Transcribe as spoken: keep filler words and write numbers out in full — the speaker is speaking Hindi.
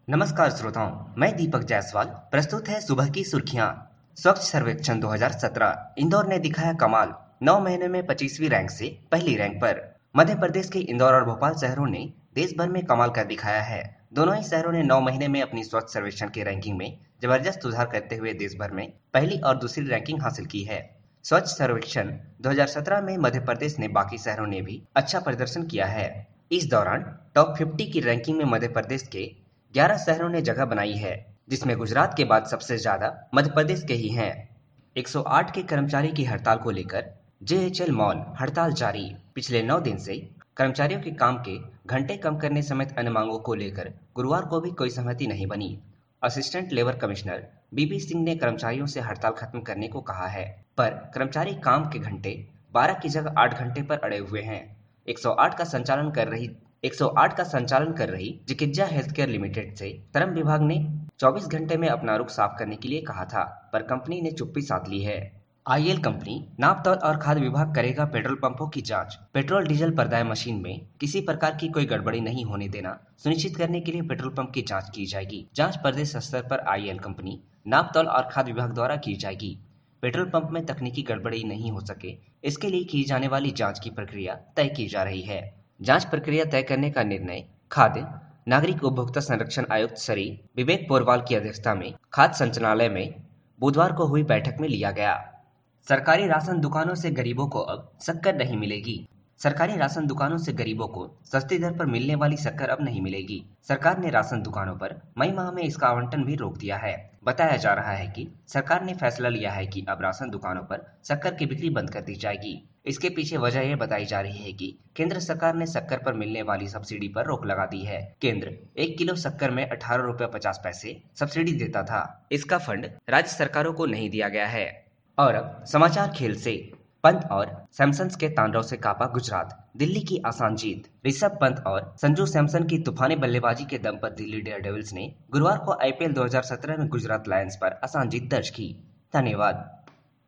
नमस्कार श्रोताओं, मैं दीपक जायसवाल। प्रस्तुत है सुबह की सुर्खियां। स्वच्छ सर्वेक्षण दो हज़ार सत्रह, इंदौर ने दिखाया कमाल। नौ महीने में पच्चीसवीं रैंक से पहली रैंक पर। मध्य प्रदेश के इंदौर और भोपाल शहरों ने देश भर में कमाल कर दिखाया है। दोनों ही शहरों ने नौ महीने में अपनी स्वच्छ सर्वेक्षण की रैंकिंग में जबरदस्त सुधार करते हुए देश भर में पहली और दूसरी रैंकिंग हासिल की है। स्वच्छ सर्वेक्षण दो हज़ार सत्रह में मध्य प्रदेश ने बाकी शहरों ने भी अच्छा प्रदर्शन किया है। इस दौरान टॉप पचास की रैंकिंग में मध्य प्रदेश के ग्यारह शहरों ने जगह बनाई है, जिसमें गुजरात के बाद सबसे ज्यादा मध्य प्रदेश के ही हैं। एक सौ आठ के कर्मचारी की हड़ताल को लेकर जेएचएल मॉल हड़ताल जारी। पिछले नौ दिन से कर्मचारियों के काम के घंटे कम करने समेत अन्य मांगों को लेकर गुरुवार को भी कोई सहमति नहीं बनी। असिस्टेंट लेबर कमिश्नर बीबी सिंह ने कर्मचारियों से हड़ताल खत्म करने को कहा है, पर कर्मचारी काम के घंटे बारह की जगह आठ घंटे पर अड़े हुए हैं। एक सौ आठ का संचालन कर रही एक सौ आठ का संचालन कर रही जिकित्जा हेल्थकेयर लिमिटेड से श्रम विभाग ने चौबीस घंटे में अपना रुख साफ करने के लिए कहा था, पर कंपनी ने चुप्पी साध ली है। आईएल कंपनी नापतोल और खाद्य विभाग करेगा पेट्रोल पंपों की जांच। पेट्रोल डीजल प्रदाय मशीन में किसी प्रकार की कोई गड़बड़ी नहीं होने देना सुनिश्चित करने के लिए पेट्रोल पंप की जांच की जाएगी। जांच प्रदेश स्तर पर आईएल कंपनी नापतोल और खाद्य विभाग द्वारा की जाएगी। पेट्रोल पंप में तकनीकी गड़बड़ी नहीं हो सके, इसके लिए की जाने वाली जांच की प्रक्रिया तय की जा रही है। जांच प्रक्रिया तय करने का निर्णय खाद्य नागरिक उपभोक्ता संरक्षण आयुक्त श्री विवेक पोरवाल की अध्यक्षता में खाद्य संचालनालय में बुधवार को हुई बैठक में लिया गया। सरकारी राशन दुकानों से गरीबों को अब शक्कर नहीं मिलेगी। सरकारी राशन दुकानों से गरीबों को सस्ती दर पर मिलने वाली शक्कर अब नहीं मिलेगी। सरकार ने राशन दुकानों पर मई माह में इसका आवंटन भी रोक दिया है। बताया जा रहा है कि सरकार ने फैसला लिया है कि अब राशन दुकानों पर शक्कर की बिक्री बंद कर दी जाएगी। इसके पीछे वजह यह बताई जा रही है कि केंद्र सरकार ने शक्कर पर मिलने वाली सब्सिडी पर रोक लगा दी है। केंद्र एक किलो शक्कर में अठारह रुपये पचास पैसे सब्सिडी देता था। इसका फंड राज्य सरकारों को नहीं दिया गया है। और अब समाचार खेल से। पंत और सैमसन के तांडव से कांपा गुजरात, दिल्ली की आसान जीत। ऋषभ पंत और संजू सैमसन की तूफानी बल्लेबाजी के दम पर दिल्ली डेयरडेविल्स ने गुरुवार को आईपीएल दो हज़ार सत्रह में गुजरात लायंस पर आसान जीत दर्ज की। धन्यवाद।